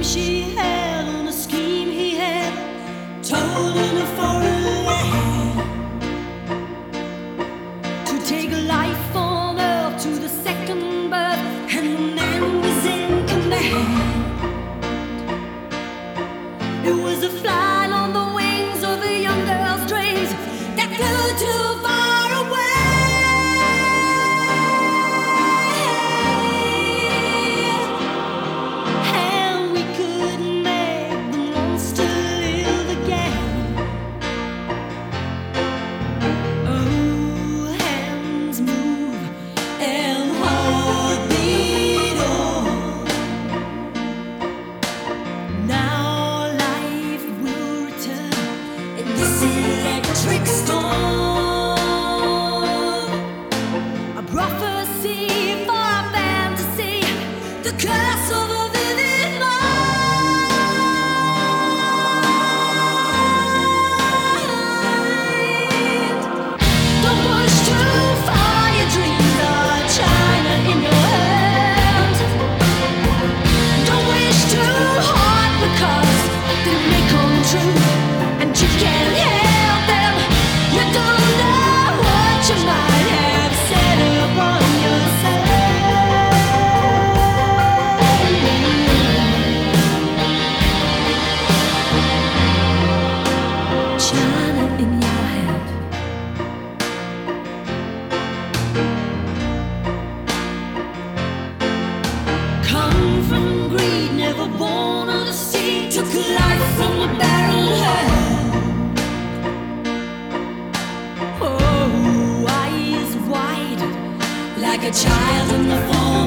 she had on a scheme he had told in a foreign land to take a life on earth to the second birth, and the man was in command. It was a flight on the wings of a young girl's dreams that flew too far away. And we couldn't make the monster live again. Oh, hands move and heart beat on. Now life will return in this electric storm. A prophecy for a fantasy, the curse of a vivid mind. Don't push too far, your dreams are China in your hands. Don't wish too hard because they may come true, and you can't help them. You don't know what you might have set upon yourself. China in your hand. Come from greed, never born of the sea, took life from a barren hand. Oh, eyes wide like a child in the form